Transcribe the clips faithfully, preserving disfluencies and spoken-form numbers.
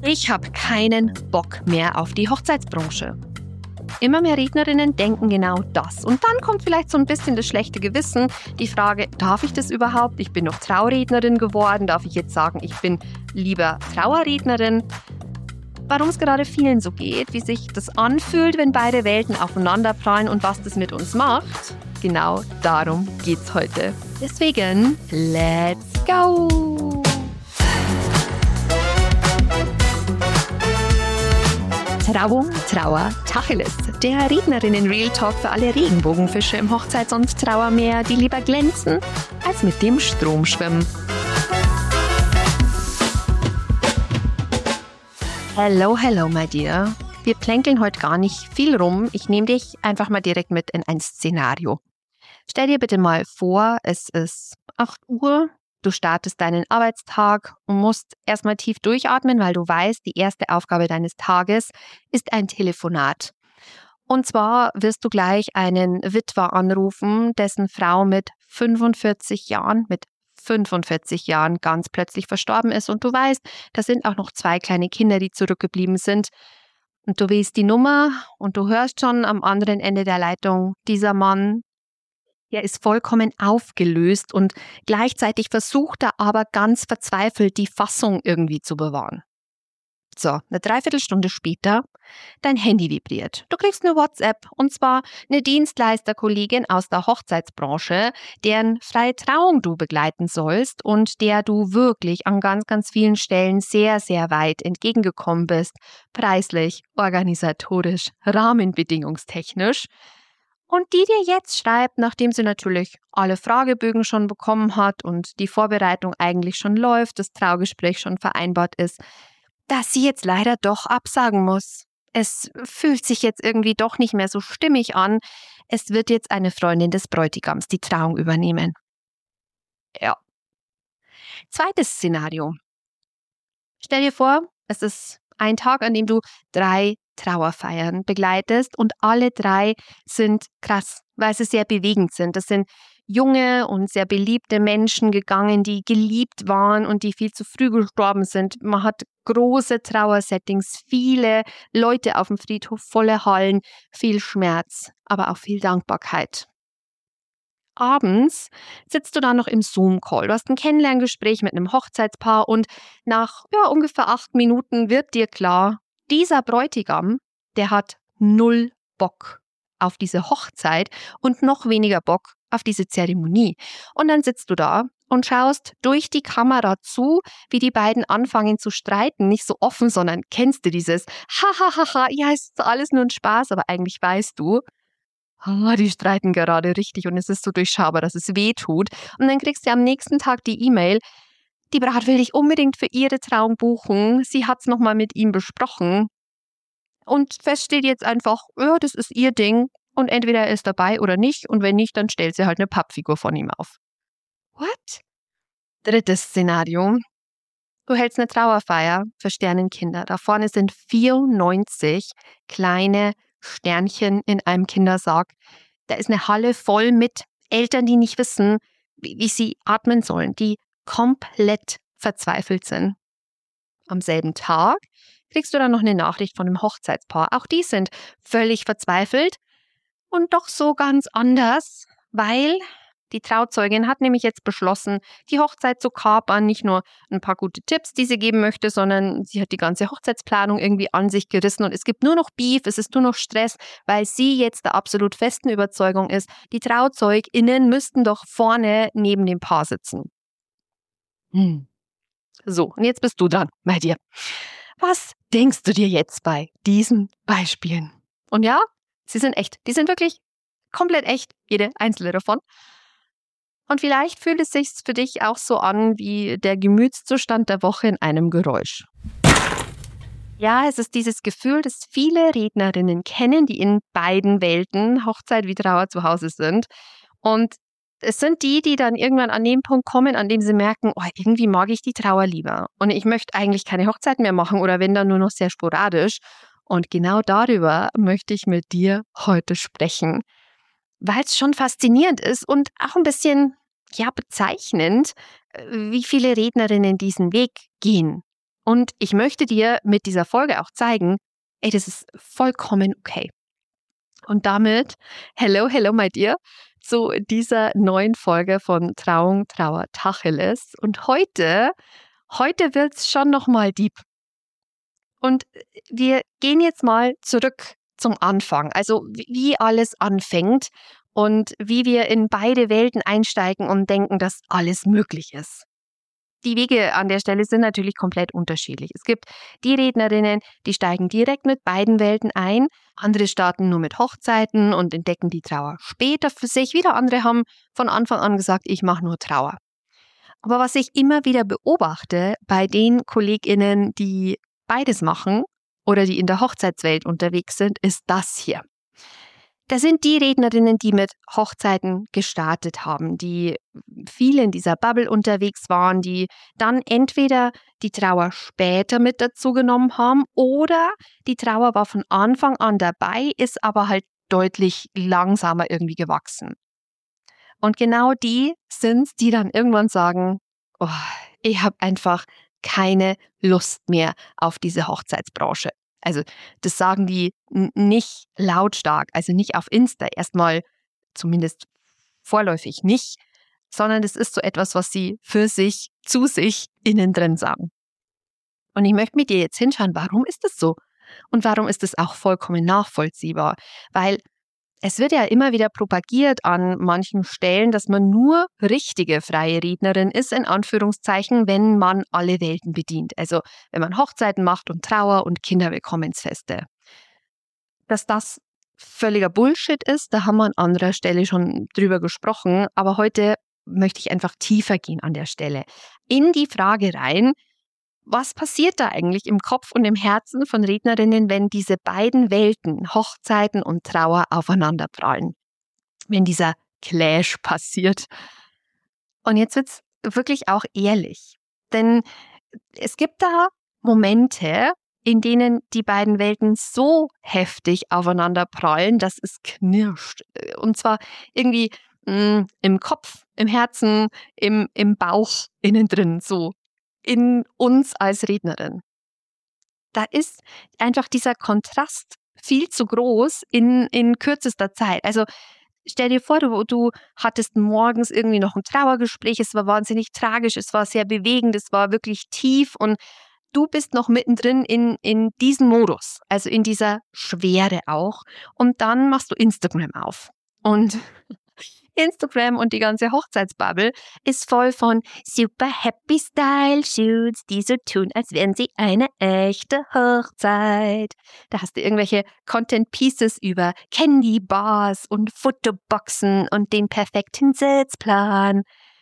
Ich habe keinen Bock mehr auf die Hochzeitsbranche. Immer mehr Rednerinnen denken genau das. Und dann kommt vielleicht so ein bisschen das schlechte Gewissen, die Frage, darf ich das überhaupt? Ich bin noch Traurednerin geworden. Darf ich jetzt sagen, ich bin lieber Trauerrednerin? Warum es gerade vielen so geht, wie sich das anfühlt, wenn beide Welten aufeinanderprallen und was das mit uns macht, genau darum geht's heute. Deswegen, let's go! Trauung, Trauer, Tacheles. Der Rednerinnen-Real Talk für alle Regenbogenfische im Hochzeits- und Trauermeer, die lieber glänzen, als mit dem Strom schwimmen. Hello, hello, my dear. Wir plänkeln heute gar nicht viel rum. Ich nehme dich einfach mal direkt mit in ein Szenario. Stell dir bitte mal vor, es ist acht Uhr. Du startest deinen Arbeitstag und musst erstmal tief durchatmen, weil du weißt, die erste Aufgabe deines Tages ist ein Telefonat. Und zwar wirst du gleich einen Witwer anrufen, dessen Frau mit fünfundvierzig Jahren, mit fünfundvierzig Jahren ganz plötzlich verstorben ist. Und du weißt, da sind auch noch zwei kleine Kinder, die zurückgeblieben sind. Und du wählst die Nummer und du hörst schon am anderen Ende der Leitung, dieser Mann, der ist vollkommen aufgelöst und gleichzeitig versucht er aber ganz verzweifelt, die Fassung irgendwie zu bewahren. So, eine Dreiviertelstunde später, dein Handy vibriert. Du kriegst eine WhatsApp und zwar eine Dienstleisterkollegin aus der Hochzeitsbranche, deren freie Trauung du begleiten sollst und der du wirklich an ganz, ganz vielen Stellen sehr, sehr weit entgegengekommen bist. Preislich, organisatorisch, rahmenbedingungstechnisch. Und die dir jetzt schreibt, nachdem sie natürlich alle Fragebögen schon bekommen hat und die Vorbereitung eigentlich schon läuft, das Traugespräch schon vereinbart ist, dass sie jetzt leider doch absagen muss. Es fühlt sich jetzt irgendwie doch nicht mehr so stimmig an. Es wird jetzt eine Freundin des Bräutigams die Trauung übernehmen. Ja. Zweites Szenario. Stell dir vor, es ist ein Tag, an dem du drei Trauerfeiern begleitest und alle drei sind krass, weil sie sehr bewegend sind. Das sind junge und sehr beliebte Menschen gegangen, die geliebt waren und die viel zu früh gestorben sind. Man hat große Trauersettings, viele Leute auf dem Friedhof, volle Hallen, viel Schmerz, aber auch viel Dankbarkeit. Abends sitzt du dann noch im Zoom-Call. Du hast ein Kennenlerngespräch mit einem Hochzeitspaar und nach ja, ungefähr acht Minuten wird dir klar, dieser Bräutigam, der hat null Bock auf diese Hochzeit und noch weniger Bock auf diese Zeremonie. Und dann sitzt du da und schaust durch die Kamera zu, wie die beiden anfangen zu streiten. Nicht so offen, sondern kennst du dieses Hahaha, ja, es ist alles nur ein Spaß, aber eigentlich weißt du, ah, die streiten gerade richtig und es ist so durchschaubar, dass es weh tut. Und dann kriegst du am nächsten Tag die E-Mail, die Braut will dich unbedingt für ihre Trauung buchen. Sie hat es nochmal mit ihm besprochen. Und fest steht jetzt einfach, ja, das ist ihr Ding. Und entweder er ist dabei oder nicht. Und wenn nicht, dann stellt sie halt eine Pappfigur von ihm auf. What? Drittes Szenario. Du hältst eine Trauerfeier für Sternenkinder. Da vorne sind vierundneunzig kleine Sternchen in einem Kindersarg. Da ist eine Halle voll mit Eltern, die nicht wissen, wie, wie sie atmen sollen, die komplett verzweifelt sind. Am selben Tag kriegst du dann noch eine Nachricht von einem Hochzeitspaar. Auch die sind völlig verzweifelt und doch so ganz anders, weil die Trauzeugin hat nämlich jetzt beschlossen, die Hochzeit zu kapern. Nicht nur ein paar gute Tipps, die sie geben möchte, sondern sie hat die ganze Hochzeitsplanung irgendwie an sich gerissen und es gibt nur noch Beef, es ist nur noch Stress, weil sie jetzt der absolut festen Überzeugung ist, die TrauzeugInnen müssten doch vorne neben dem Paar sitzen. Hm. So, und jetzt bist du dran bei dir. Was denkst du dir jetzt bei diesen Beispielen? Und ja, sie sind echt. Die sind wirklich komplett echt, jede einzelne davon. Und vielleicht fühlt es sich für dich auch so an wie der Gemütszustand der Woche in einem Geräusch. Ja, es ist dieses Gefühl, das viele Rednerinnen kennen, die in beiden Welten, Hochzeit wie Trauer, zu Hause sind. Und es sind die, die dann irgendwann an den Punkt kommen, an dem sie merken, oh, irgendwie mag ich die Trauer lieber. Und ich möchte eigentlich keine Hochzeit mehr machen oder wenn dann nur noch sehr sporadisch. Und genau darüber möchte ich mit dir heute sprechen. Weil es schon faszinierend ist und auch ein bisschen ja, bezeichnend, wie viele Rednerinnen diesen Weg gehen. Und ich möchte dir mit dieser Folge auch zeigen, ey, das ist vollkommen okay. Und damit, hello, hello, my dear, zu dieser neuen Folge von Trauung, Trauer, Tacheles. Und heute, heute wird es schon nochmal deep. Und wir gehen jetzt mal zurück zum Anfang, also wie alles anfängt und wie wir in beide Welten einsteigen und denken, dass alles möglich ist. Die Wege an der Stelle sind natürlich komplett unterschiedlich. Es gibt die Rednerinnen, die steigen direkt mit beiden Welten ein. Andere starten nur mit Hochzeiten und entdecken die Trauer später für sich. Wieder andere haben von Anfang an gesagt, ich mache nur Trauer. Aber was ich immer wieder beobachte bei den KollegInnen, die beides machen oder die in der Hochzeitswelt unterwegs sind, ist das hier. Das sind die Rednerinnen, die mit Hochzeiten gestartet haben, die viel in dieser Bubble unterwegs waren, die dann entweder die Trauer später mit dazu genommen haben oder die Trauer war von Anfang an dabei, ist aber halt deutlich langsamer irgendwie gewachsen. Und genau die sind es, die dann irgendwann sagen, oh, ich habe einfach keine Lust mehr auf diese Hochzeitsbranche. Also das sagen die n- nicht lautstark, also nicht auf Insta, erstmal zumindest vorläufig nicht, sondern das ist so etwas, was sie für sich, zu sich innen drin sagen. Und ich möchte mit dir jetzt hinschauen, warum ist das so? Und warum ist das auch vollkommen nachvollziehbar? Weil es wird ja immer wieder propagiert an manchen Stellen, dass man nur richtige freie Rednerin ist, in Anführungszeichen, wenn man alle Welten bedient. Also wenn man Hochzeiten macht und Trauer und Kinderwillkommensfeste. Dass das völliger Bullshit ist, da haben wir an anderer Stelle schon drüber gesprochen. Aber heute möchte ich einfach tiefer gehen an der Stelle. In die Frage rein, was passiert da eigentlich im Kopf und im Herzen von Rednerinnen, wenn diese beiden Welten, Hochzeiten und Trauer, aufeinanderprallen? Wenn dieser Clash passiert. Und jetzt wird's wirklich auch ehrlich. Denn es gibt da Momente, in denen die beiden Welten so heftig aufeinanderprallen, dass es knirscht. Und zwar irgendwie mh, im Kopf, im Herzen, im, im Bauch, innen drin, so. In uns als Rednerin. Da ist einfach dieser Kontrast viel zu groß in, in kürzester Zeit. Also stell dir vor, du, du hattest morgens irgendwie noch ein Trauergespräch, es war wahnsinnig tragisch, es war sehr bewegend, es war wirklich tief und du bist noch mittendrin in, in diesem Modus, also in dieser Schwere auch. Und dann machst du Instagram auf. Und Instagram und die ganze Hochzeitsbubble ist voll von super happy Style Shoots, die so tun, als wären sie eine echte Hochzeit. Da hast du irgendwelche Content Pieces über Candy Bars und Fotoboxen und den perfekten Sitzplan.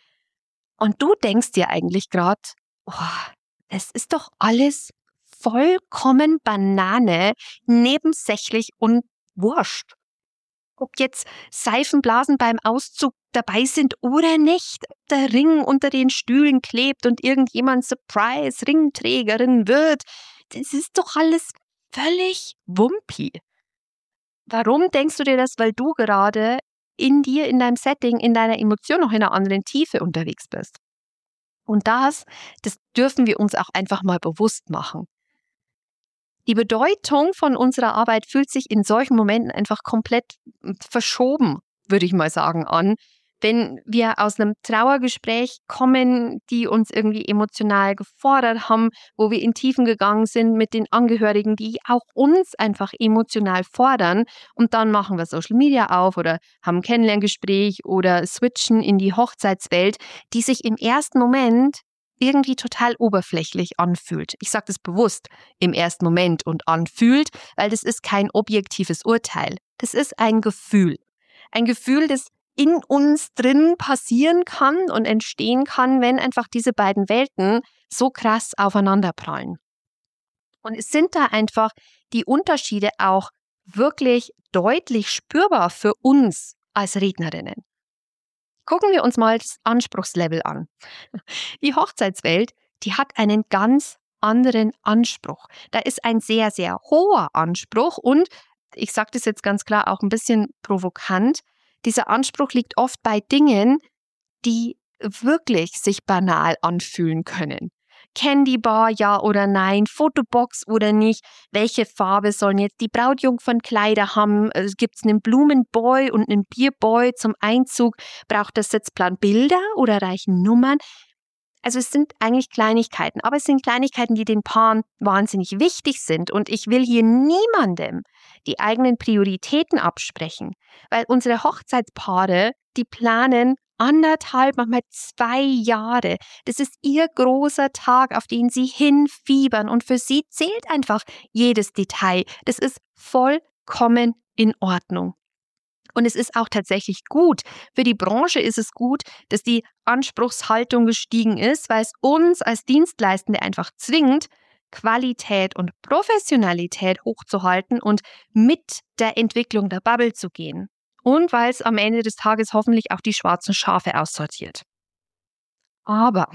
Und du denkst dir eigentlich gerade, oh, es ist doch alles vollkommen Banane, nebensächlich und wurscht. Ob jetzt Seifenblasen beim Auszug dabei sind oder nicht, ob der Ring unter den Stühlen klebt und irgendjemand Surprise Ringträgerin wird, das ist doch alles völlig Wumpi. Warum denkst du dir das? Weil du gerade in dir, in deinem Setting, in deiner Emotion noch in einer anderen Tiefe unterwegs bist. Und das, das dürfen wir uns auch einfach mal bewusst machen. Die Bedeutung von unserer Arbeit fühlt sich in solchen Momenten einfach komplett verschoben, würde ich mal sagen, an. Wenn wir aus einem Trauergespräch kommen, die uns irgendwie emotional gefordert haben, wo wir in Tiefen gegangen sind mit den Angehörigen, die auch uns einfach emotional fordern, und dann machen wir Social Media auf oder haben ein Kennenlerngespräch oder switchen in die Hochzeitswelt, die sich im ersten Moment irgendwie total oberflächlich anfühlt. Ich sage das bewusst im ersten Moment und anfühlt, weil das ist kein objektives Urteil. Das ist ein Gefühl. Ein Gefühl, das in uns drin passieren kann und entstehen kann, wenn einfach diese beiden Welten so krass aufeinanderprallen. Und es sind da einfach die Unterschiede auch wirklich deutlich spürbar für uns als Rednerinnen. Gucken wir uns mal das Anspruchslevel an. Die Hochzeitswelt, die hat einen ganz anderen Anspruch. Da ist ein sehr, sehr hoher Anspruch und, ich sage das jetzt ganz klar auch ein bisschen provokant, dieser Anspruch liegt oft bei Dingen, die wirklich sich banal anfühlen können. Candy Bar, ja oder nein, Fotobox oder nicht, welche Farbe sollen jetzt die Brautjungfernkleider haben, gibt es einen Blumenboy und einen Bierboy zum Einzug, braucht der Sitzplan Bilder oder reichen Nummern? Also es sind eigentlich Kleinigkeiten, aber es sind Kleinigkeiten, die den Paaren wahnsinnig wichtig sind und ich will hier niemandem die eigenen Prioritäten absprechen, weil unsere Hochzeitspaare, die planen anderthalb, manchmal zwei Jahre. Das ist ihr großer Tag, auf den sie hinfiebern und für sie zählt einfach jedes Detail. Das ist vollkommen in Ordnung. Und es ist auch tatsächlich gut. Für die Branche ist es gut, dass die Anspruchshaltung gestiegen ist, weil es uns als Dienstleistende einfach zwingt, Qualität und Professionalität hochzuhalten und mit der Entwicklung der Bubble zu gehen. Und weil es am Ende des Tages hoffentlich auch die schwarzen Schafe aussortiert. Aber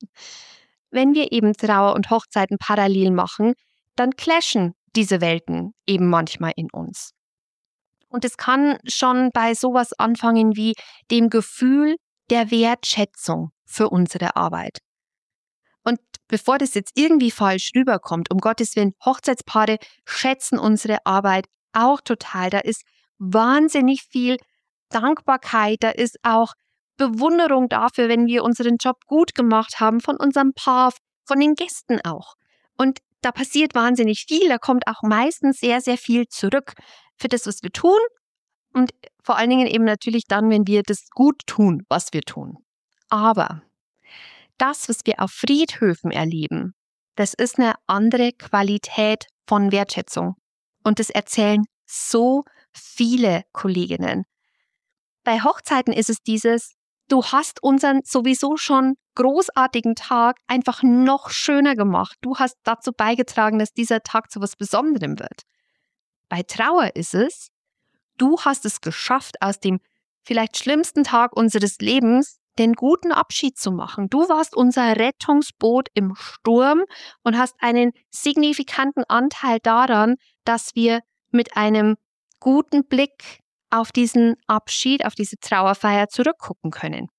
wenn wir eben Trauer und Hochzeiten parallel machen, dann clashen diese Welten eben manchmal in uns. Und es kann schon bei sowas anfangen wie dem Gefühl der Wertschätzung für unsere Arbeit. Und bevor das jetzt irgendwie falsch rüberkommt, um Gottes Willen, Hochzeitspaare schätzen unsere Arbeit auch total. Da ist wahnsinnig viel Dankbarkeit, da ist auch Bewunderung dafür, wenn wir unseren Job gut gemacht haben, von unserem Paar, von den Gästen auch. Und da passiert wahnsinnig viel, da kommt auch meistens sehr, sehr viel zurück für das, was wir tun und vor allen Dingen eben natürlich dann, wenn wir das gut tun, was wir tun. Aber das, was wir auf Friedhöfen erleben, das ist eine andere Qualität von Wertschätzung. Und das erzählen so viele Kolleginnen. Bei Hochzeiten ist es dieses, du hast unseren sowieso schon großartigen Tag einfach noch schöner gemacht. Du hast dazu beigetragen, dass dieser Tag zu was Besonderem wird. Bei Trauer ist es, du hast es geschafft, aus dem vielleicht schlimmsten Tag unseres Lebens den guten Abschied zu machen. Du warst unser Rettungsboot im Sturm und hast einen signifikanten Anteil daran, dass wir mit einem guten Blick auf diesen Abschied, auf diese Trauerfeier zurückgucken können.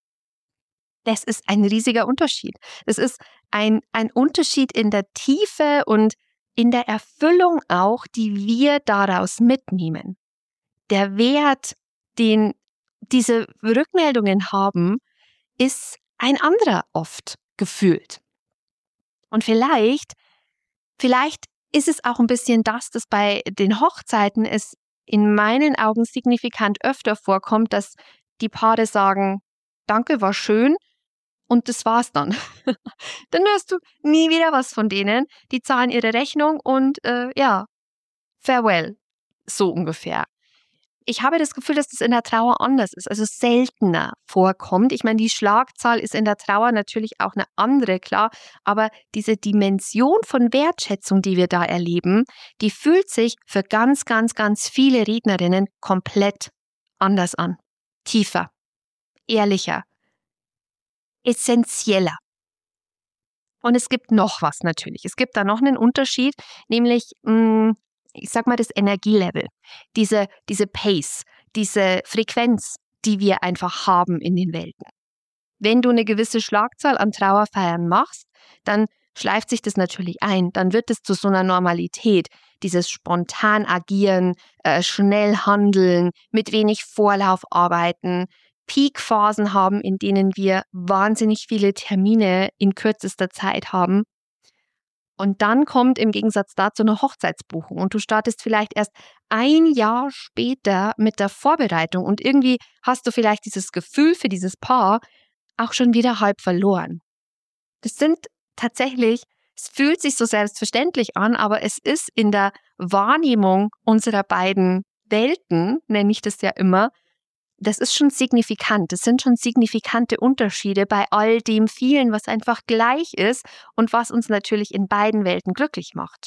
Das ist ein riesiger Unterschied. Das ist ein, ein Unterschied in der Tiefe und in der Erfüllung auch, die wir daraus mitnehmen. Der Wert, den diese Rückmeldungen haben, ist ein anderer oft gefühlt. Und vielleicht, vielleicht ist es auch ein bisschen das, dass bei den Hochzeiten es in meinen Augen signifikant öfter vorkommt, dass die Paare sagen, danke, war schön und das war's dann. Dann hörst du nie wieder was von denen. Die zahlen ihre Rechnung und äh, ja, farewell, so ungefähr. Ich habe das Gefühl, dass das in der Trauer anders ist, also seltener vorkommt. Ich meine, die Schlagzahl ist in der Trauer natürlich auch eine andere, klar, aber diese Dimension von Wertschätzung, die wir da erleben, die fühlt sich für ganz, ganz, ganz viele Rednerinnen komplett anders an. Tiefer, ehrlicher, essentieller. Und es gibt noch was natürlich. Es gibt da noch einen Unterschied, nämlich, mh, ich sag mal, das Energielevel, diese, diese Pace, diese Frequenz, die wir einfach haben in den Welten. Wenn du eine gewisse Schlagzahl an Trauerfeiern machst, dann schleift sich das natürlich ein. Dann wird es zu so einer Normalität, dieses spontan agieren, äh, schnell handeln, mit wenig Vorlauf arbeiten, Peakphasen haben, in denen wir wahnsinnig viele Termine in kürzester Zeit haben. Und dann kommt im Gegensatz dazu eine Hochzeitsbuchung und du startest vielleicht erst ein Jahr später mit der Vorbereitung und irgendwie hast du vielleicht dieses Gefühl für dieses Paar auch schon wieder halb verloren. Das sind tatsächlich, es fühlt sich so selbstverständlich an, aber es ist in der Wahrnehmung unserer beiden Welten, nenne ich das ja immer, das ist schon signifikant. Das sind schon signifikante Unterschiede bei all dem vielen, was einfach gleich ist und was uns natürlich in beiden Welten glücklich macht.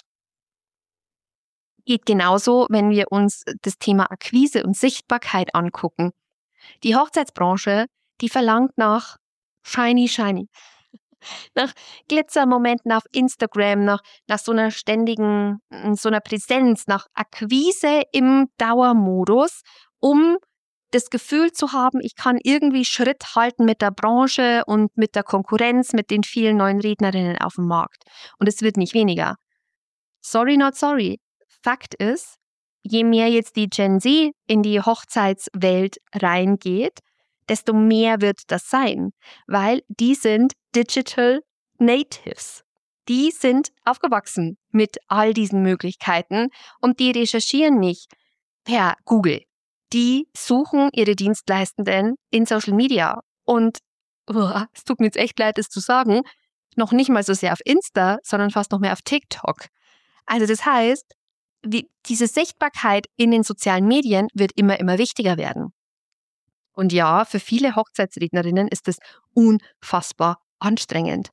Geht genauso, wenn wir uns das Thema Akquise und Sichtbarkeit angucken. Die Hochzeitsbranche, die verlangt nach shiny, shiny. Nach Glitzermomenten auf Instagram, nach, nach so einer ständigen, so einer Präsenz, nach Akquise im Dauermodus, um das Gefühl zu haben, ich kann irgendwie Schritt halten mit der Branche und mit der Konkurrenz, mit den vielen neuen Rednerinnen auf dem Markt. Und es wird nicht weniger. Sorry, not sorry. Fakt ist, je mehr jetzt die Gen Z in die Hochzeitswelt reingeht, desto mehr wird das sein, weil die sind Digital Natives. Die sind aufgewachsen mit all diesen Möglichkeiten und die recherchieren nicht per Google. Die suchen ihre Dienstleistenden in Social Media. Und uah, es tut mir jetzt echt leid, das zu sagen, noch nicht mal so sehr auf Insta, sondern fast noch mehr auf TikTok. Also das heißt, wie, diese Sichtbarkeit in den sozialen Medien wird immer, immer wichtiger werden. Und ja, für viele Hochzeitsrednerinnen ist es unfassbar anstrengend.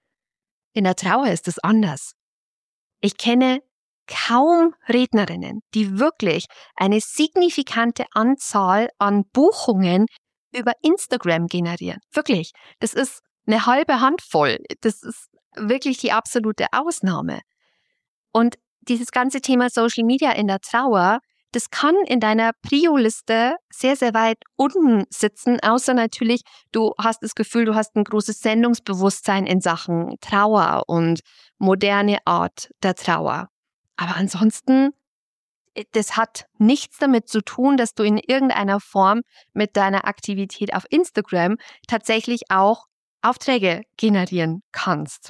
In der Trauer ist es anders. Ich kenne kaum Rednerinnen, die wirklich eine signifikante Anzahl an Buchungen über Instagram generieren. Wirklich. Das ist eine halbe Handvoll. Das ist wirklich die absolute Ausnahme. Und dieses ganze Thema Social Media in der Trauer, das kann in deiner Prio-Liste sehr, sehr weit unten sitzen, außer natürlich, du hast das Gefühl, du hast ein großes Sendungsbewusstsein in Sachen Trauer und moderne Art der Trauer. Aber ansonsten, das hat nichts damit zu tun, dass du in irgendeiner Form mit deiner Aktivität auf Instagram tatsächlich auch Aufträge generieren kannst.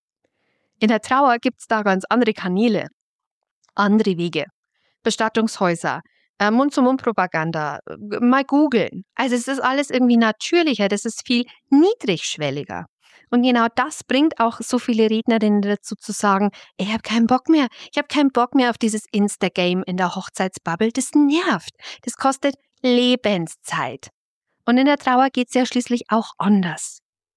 In der Trauer gibt es da ganz andere Kanäle, andere Wege. Bestattungshäuser, äh, Mund-zu-Mund-Propaganda, äh, mal googeln. Also es ist alles irgendwie natürlicher, das ist viel niedrigschwelliger. Und genau das bringt auch so viele Rednerinnen dazu zu sagen, ich habe keinen Bock mehr, ich habe keinen Bock mehr auf dieses Insta-Game in der Hochzeitsbubble, das nervt, das kostet Lebenszeit. Und in der Trauer geht es ja schließlich auch anders.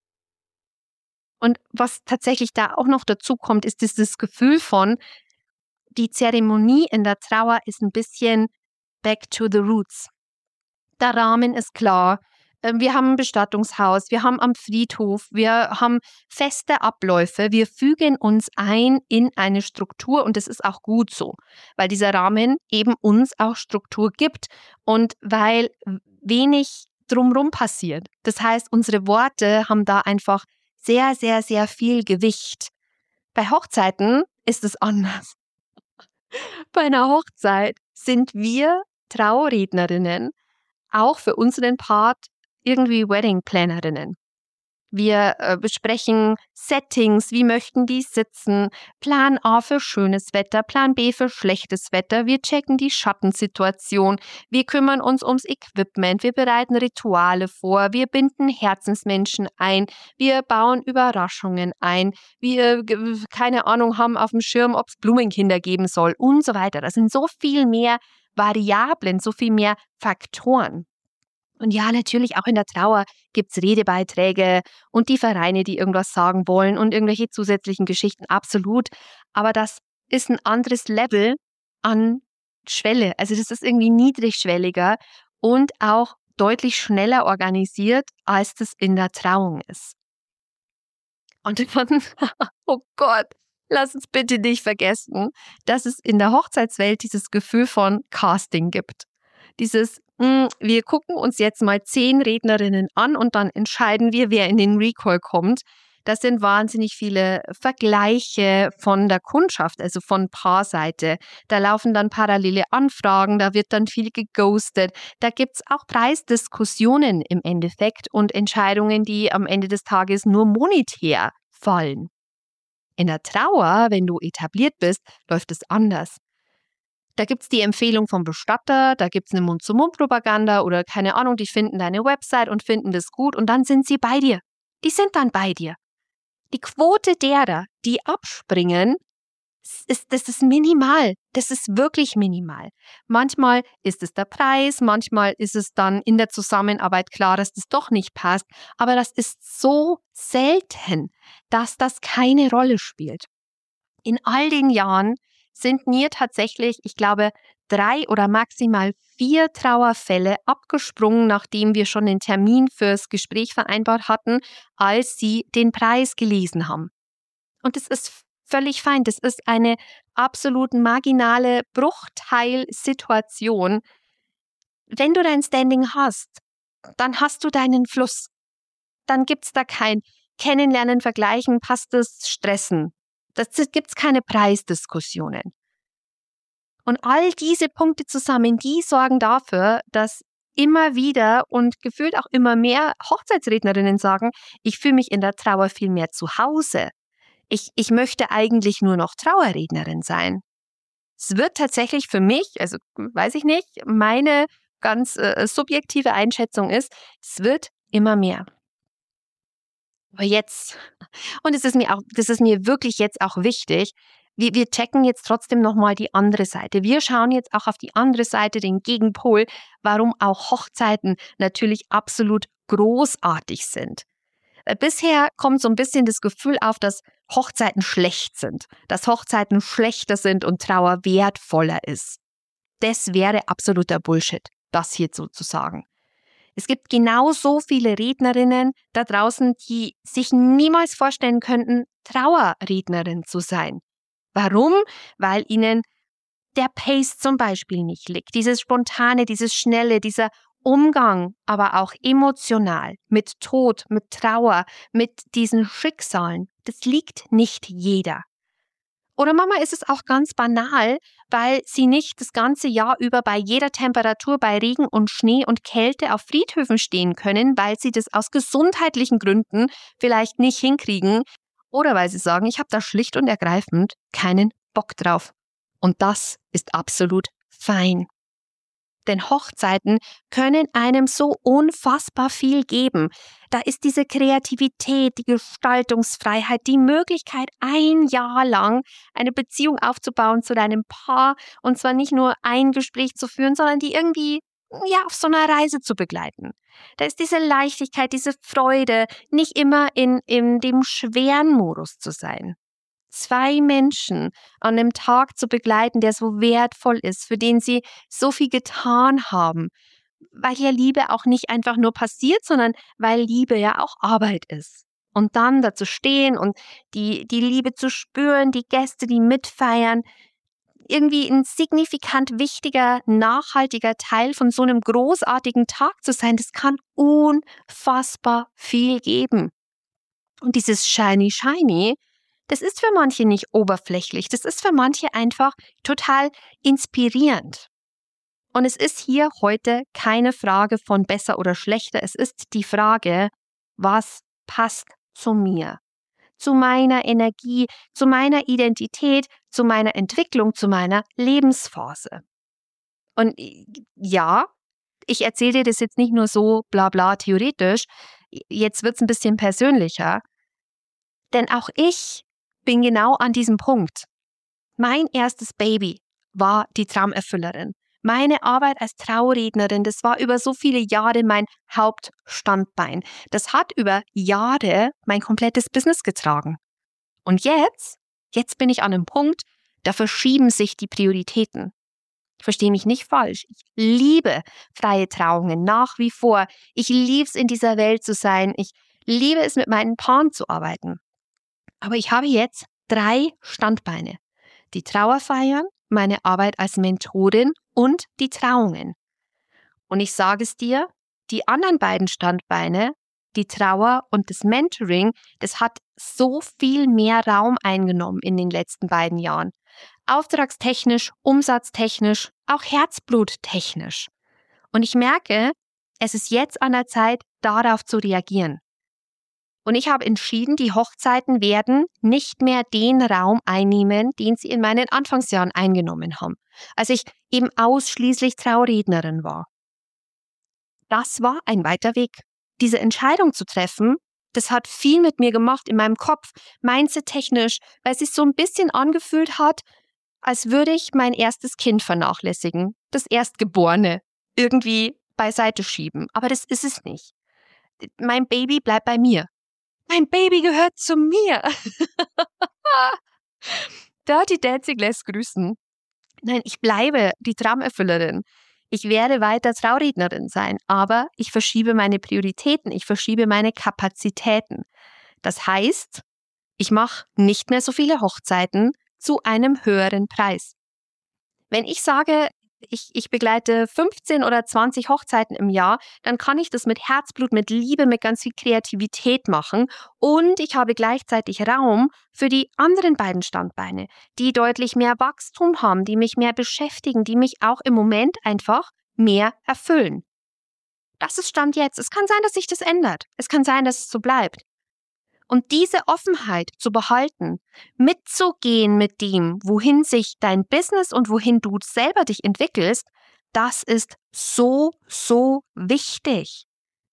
Und was tatsächlich da auch noch dazu kommt, ist dieses Gefühl von, die Zeremonie in der Trauer ist ein bisschen back to the roots. Der Rahmen ist klar. Wir haben ein Bestattungshaus, wir haben am Friedhof, wir haben feste Abläufe, wir fügen uns ein in eine Struktur und das ist auch gut so, weil dieser Rahmen eben uns auch Struktur gibt und weil wenig drumherum passiert. Das heißt, unsere Worte haben da einfach sehr, sehr, sehr viel Gewicht. Bei Hochzeiten ist es anders. Bei einer Hochzeit sind wir Traurednerinnen auch für unseren Part irgendwie Wedding-Plannerinnen. Wir äh, besprechen Settings, wie möchten die sitzen, Plan A für schönes Wetter, Plan B für schlechtes Wetter, wir checken die Schattensituation, wir kümmern uns ums Equipment, wir bereiten Rituale vor, wir binden Herzensmenschen ein, wir bauen Überraschungen ein, wir, keine Ahnung, haben auf dem Schirm, ob es Blumenkinder geben soll und so weiter. Das sind so viel mehr Variablen, so viel mehr Faktoren. Und ja, natürlich auch in der Trauer gibt es Redebeiträge und die Vereine, die irgendwas sagen wollen und irgendwelche zusätzlichen Geschichten, absolut. Aber das ist ein anderes Level an Schwelle. Also das ist irgendwie niedrigschwelliger und auch deutlich schneller organisiert, als das in der Trauung ist. Und dann, oh Gott, lass uns bitte nicht vergessen, dass es in der Hochzeitswelt dieses Gefühl von Casting gibt. Dieses, mh, wir gucken uns jetzt mal zehn Rednerinnen an und dann entscheiden wir, wer in den Recall kommt. Das sind wahnsinnig viele Vergleiche von der Kundschaft, also von Paarseite. Da laufen dann parallele Anfragen, da wird dann viel geghostet. Da gibt es auch Preisdiskussionen im Endeffekt und Entscheidungen, die am Ende des Tages nur monetär fallen. In der Trauer, wenn du etabliert bist, läuft es anders. Da gibt es die Empfehlung vom Bestatter, da gibt es eine Mund-zu-Mund-Propaganda oder keine Ahnung, die finden deine Website und finden das gut und dann sind sie bei dir. Die sind dann bei dir. Die Quote derer, die abspringen, ist, das ist minimal. Das ist wirklich minimal. Manchmal ist es der Preis, manchmal ist es dann in der Zusammenarbeit klar, dass das doch nicht passt. Aber das ist so selten, dass das keine Rolle spielt. In all den Jahren sind mir tatsächlich, ich glaube, drei oder maximal vier Trauerfälle abgesprungen, nachdem wir schon den Termin fürs Gespräch vereinbart hatten, als sie den Preis gelesen haben. Und das ist völlig fein. Das ist eine absolut marginale Bruchteilsituation. Wenn du dein Standing hast, dann hast du deinen Fluss. Dann gibt es da kein Kennenlernen, Vergleichen, passt es, Stressen. Da gibt es keine Preisdiskussionen. Und all diese Punkte zusammen, die sorgen dafür, dass immer wieder und gefühlt auch immer mehr Hochzeitsrednerinnen sagen, ich fühle mich in der Trauer viel mehr zu Hause. Ich, ich möchte eigentlich nur noch Trauerrednerin sein. Es wird tatsächlich für mich, also weiß ich nicht, meine ganz äh, subjektive Einschätzung ist, es wird immer mehr. Aber jetzt, und es ist mir auch, das ist mir wirklich jetzt auch wichtig, wir, wir checken jetzt trotzdem nochmal die andere Seite. Wir schauen jetzt auch auf die andere Seite, den Gegenpol, warum auch Hochzeiten natürlich absolut großartig sind. Bisher kommt so ein bisschen das Gefühl auf, dass Hochzeiten schlecht sind, dass Hochzeiten schlechter sind und Trauer wertvoller ist. Das wäre absoluter Bullshit, das hier so zu sagen. Es gibt genauso viele Rednerinnen da draußen, die sich niemals vorstellen könnten, Trauerrednerin zu sein. Warum? Weil ihnen der Pace zum Beispiel nicht liegt. Dieses Spontane, dieses Schnelle, dieser Umgang, aber auch emotional mit Tod, mit Trauer, mit diesen Schicksalen, das liegt nicht jeder. Oder Mama ist es auch ganz banal, weil sie nicht das ganze Jahr über bei jeder Temperatur, bei Regen und Schnee und Kälte auf Friedhöfen stehen können, weil sie das aus gesundheitlichen Gründen vielleicht nicht hinkriegen oder weil sie sagen, ich habe da schlicht und ergreifend keinen Bock drauf. Und das ist absolut fein. Denn Hochzeiten können einem so unfassbar viel geben. Da ist diese Kreativität, die Gestaltungsfreiheit, die Möglichkeit, ein Jahr lang eine Beziehung aufzubauen zu deinem Paar und zwar nicht nur ein Gespräch zu führen, sondern die irgendwie ja auf so einer Reise zu begleiten. Da ist diese Leichtigkeit, diese Freude, nicht immer in, in dem schweren Modus zu sein. Zwei Menschen an einem Tag zu begleiten, der so wertvoll ist, für den sie so viel getan haben, weil ja Liebe auch nicht einfach nur passiert, sondern weil Liebe ja auch Arbeit ist. Und dann da zu stehen und die, die Liebe zu spüren, die Gäste, die mitfeiern, irgendwie ein signifikant wichtiger, nachhaltiger Teil von so einem großartigen Tag zu sein, das kann unfassbar viel geben. Und dieses Shiny, Shiny, das ist für manche nicht oberflächlich, das ist für manche einfach total inspirierend. Und es ist hier heute keine Frage von besser oder schlechter, es ist die Frage, was passt zu mir, zu meiner Energie, zu meiner Identität, zu meiner Entwicklung, zu meiner Lebensphase. Und ja, ich erzähle dir das jetzt nicht nur so bla bla theoretisch, jetzt wird es ein bisschen persönlicher, denn auch ich bin genau an diesem Punkt. Mein erstes Baby war die Traumerfüllerin. Meine Arbeit als Traurednerin, das war über so viele Jahre mein Hauptstandbein. Das hat über Jahre mein komplettes Business getragen. Und jetzt, jetzt bin ich an einem Punkt, da verschieben sich die Prioritäten. Ich verstehe mich nicht falsch. Ich liebe freie Trauungen nach wie vor. Ich liebe es, in dieser Welt zu sein. Ich liebe es, mit meinen Paaren zu arbeiten. Aber ich habe jetzt drei Standbeine. Die Trauerfeiern, meine Arbeit als Mentorin und die Trauungen. Und ich sage es dir, die anderen beiden Standbeine, die Trauer und das Mentoring, das hat so viel mehr Raum eingenommen in den letzten beiden Jahren. Auftragstechnisch, umsatztechnisch, auch herzbluttechnisch. Und ich merke, es ist jetzt an der Zeit, darauf zu reagieren. Und ich habe entschieden, die Hochzeiten werden nicht mehr den Raum einnehmen, den sie in meinen Anfangsjahren eingenommen haben, als ich eben ausschließlich Traurednerin war. Das war ein weiter Weg. Diese Entscheidung zu treffen, das hat viel mit mir gemacht in meinem Kopf, mindset-technisch, weil es sich so ein bisschen angefühlt hat, als würde ich mein erstes Kind vernachlässigen, das Erstgeborene, irgendwie beiseite schieben. Aber das ist es nicht. Mein Baby bleibt bei mir. Mein Baby gehört zu mir. Dirty Dancing lässt grüßen. Nein, ich bleibe die Traumerfüllerin. Ich werde weiter Traurednerin sein, aber ich verschiebe meine Prioritäten, ich verschiebe meine Kapazitäten. Das heißt, ich mache nicht mehr so viele Hochzeiten zu einem höheren Preis. Wenn ich sage, ich, ich begleite fünfzehn oder zwanzig Hochzeiten im Jahr, dann kann ich das mit Herzblut, mit Liebe, mit ganz viel Kreativität machen. Und ich habe gleichzeitig Raum für die anderen beiden Standbeine, die deutlich mehr Wachstum haben, die mich mehr beschäftigen, die mich auch im Moment einfach mehr erfüllen. Das ist Stand jetzt. Es kann sein, dass sich das ändert. Es kann sein, dass es so bleibt. Und diese Offenheit zu behalten, mitzugehen mit dem, wohin sich dein Business und wohin du selber dich entwickelst, das ist so, so wichtig.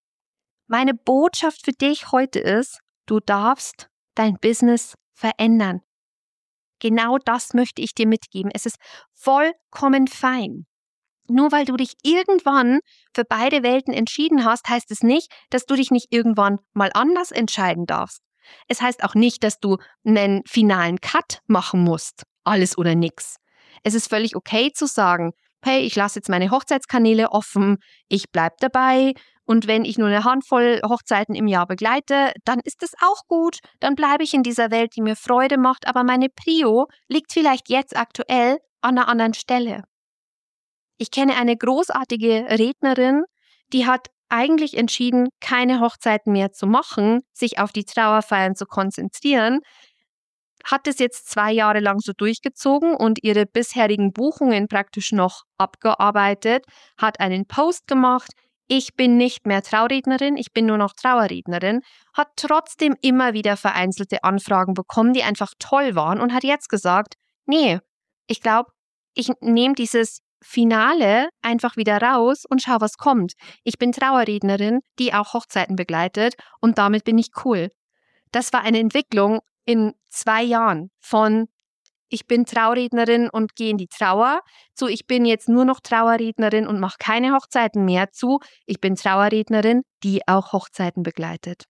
Meine Botschaft für dich heute ist, du darfst dein Business verändern. Genau das möchte ich dir mitgeben. Es ist vollkommen fein. Nur weil du dich irgendwann für beide Welten entschieden hast, heißt es nicht, dass du dich nicht irgendwann mal anders entscheiden darfst. Es heißt auch nicht, dass du einen finalen Cut machen musst. Alles oder nix. Es ist völlig okay zu sagen, hey, ich lasse jetzt meine Hochzeitskanäle offen, ich bleibe dabei und wenn ich nur eine Handvoll Hochzeiten im Jahr begleite, dann ist es auch gut. Dann bleibe ich in dieser Welt, die mir Freude macht, aber meine Prio liegt vielleicht jetzt aktuell an einer anderen Stelle. Ich kenne eine großartige Rednerin, die hat eigentlich entschieden, keine Hochzeiten mehr zu machen, sich auf die Trauerfeiern zu konzentrieren, hat es jetzt zwei Jahre lang so durchgezogen und ihre bisherigen Buchungen praktisch noch abgearbeitet, hat einen Post gemacht, ich bin nicht mehr Traurednerin, ich bin nur noch Trauerrednerin, hat trotzdem immer wieder vereinzelte Anfragen bekommen, die einfach toll waren und hat jetzt gesagt, nee, ich glaube, ich nehme dieses Finale einfach wieder raus und schau, was kommt. Ich bin Trauerrednerin, die auch Hochzeiten begleitet und damit bin ich cool. Das war eine Entwicklung in zwei Jahren von ich bin Traurednerin und gehe in die Trauer zu ich bin jetzt nur noch Trauerrednerin und mache keine Hochzeiten mehr zu ich bin Trauerrednerin, die auch Hochzeiten begleitet.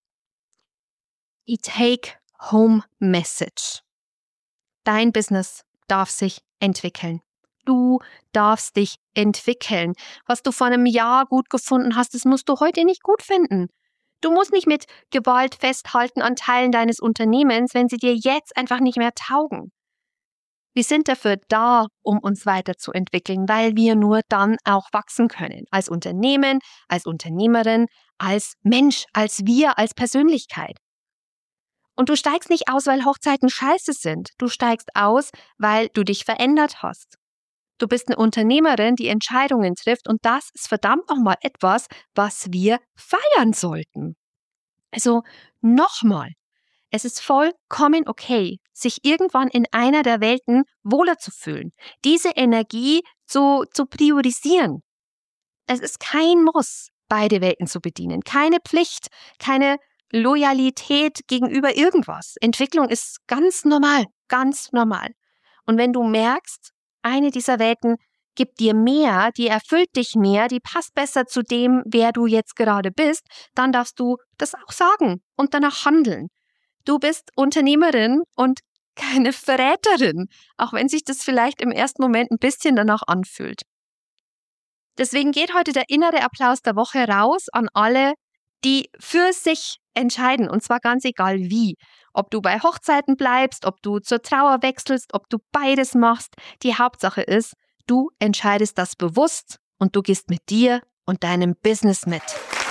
Die Take-Home-Message. Dein Business darf sich entwickeln. Du darfst dich entwickeln. Was du vor einem Jahr gut gefunden hast, das musst du heute nicht gut finden. Du musst nicht mit Gewalt festhalten an Teilen deines Unternehmens, wenn sie dir jetzt einfach nicht mehr taugen. Wir sind dafür da, um uns weiterzuentwickeln, weil wir nur dann auch wachsen können. Als Unternehmen, als Unternehmerin, als Mensch, als wir, als Persönlichkeit. Und du steigst nicht aus, weil Hochzeiten scheiße sind. Du steigst aus, weil du dich verändert hast. Du bist eine Unternehmerin, die Entscheidungen trifft und das ist verdammt nochmal etwas, was wir feiern sollten. Also nochmal, es ist vollkommen okay, sich irgendwann in einer der Welten wohler zu fühlen, diese Energie zu, zu priorisieren. Es ist kein Muss, beide Welten zu bedienen, keine Pflicht, keine Loyalität gegenüber irgendwas. Entwicklung ist ganz normal, ganz normal. Und wenn du merkst, eine dieser Welten gibt dir mehr, die erfüllt dich mehr, die passt besser zu dem, wer du jetzt gerade bist, dann darfst du das auch sagen und danach handeln. Du bist Unternehmerin und keine Verräterin, auch wenn sich das vielleicht im ersten Moment ein bisschen danach anfühlt. Deswegen geht heute der innere Applaus der Woche raus an alle, die für sich entscheiden, und zwar ganz egal wie. Ob du bei Hochzeiten bleibst, ob du zur Trauer wechselst, ob du beides machst. Die Hauptsache ist, du entscheidest das bewusst und du gehst mit dir und deinem Business mit.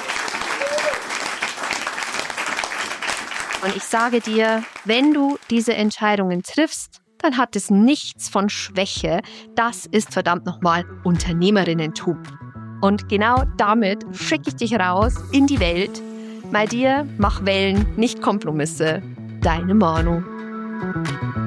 Und ich sage dir, wenn du diese Entscheidungen triffst, dann hat es nichts von Schwäche. Das ist verdammt nochmal Unternehmerinnentum. Und genau damit schicke ich dich raus in die Welt. Bei dir mach Wellen, nicht Kompromisse. Deine Manu.